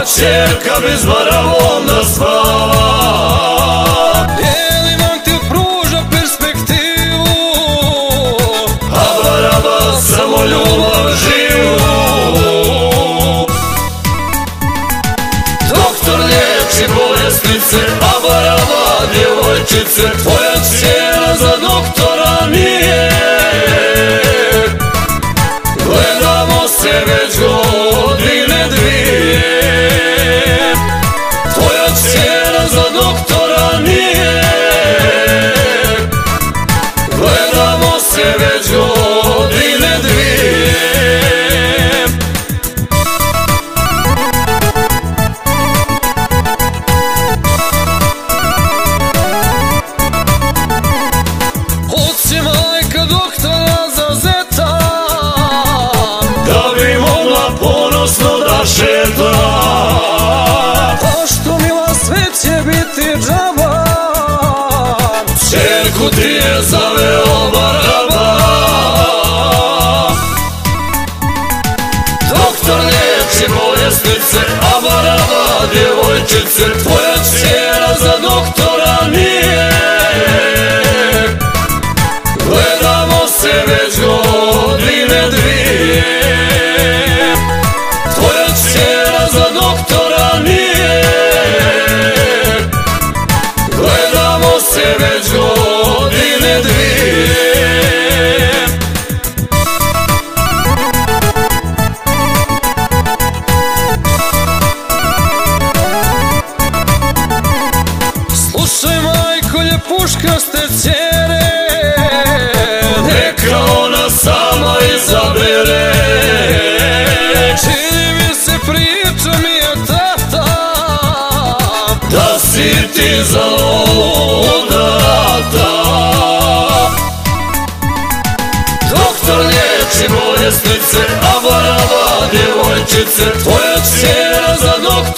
čerka bez baravom da spava. Bijeli mantil pruža perspektivu, a baraba samo ljubav živu. Doktor liječi bolesnice, a baraba djevojčice. Tvoja cijena za doktora nije. Gledamo se već godine dvije. Tvoja cijena za doktora nije. Gledamo se već godine dvije. Hoće majka doktora zauzeta, da bi mogla ponosno da šeta. Pošto mila sve će biti džaba, Čerku ti je zaveo baraba. Doktor liječi bolesnice, a baraba djevojčice. Tvoja cijena za doktora nije. Gledamo se već godine dvije. Tvoja cijena za doktora nije. Gledamo se već godine dvije. slušaj majko ljepuškaste cere, neka ona sama izabere. čini mi se priča mi je tata, da si ti za ludata. Doktor liječi bolesnice, a baraba djevojčice. Tvoja cijena za doktora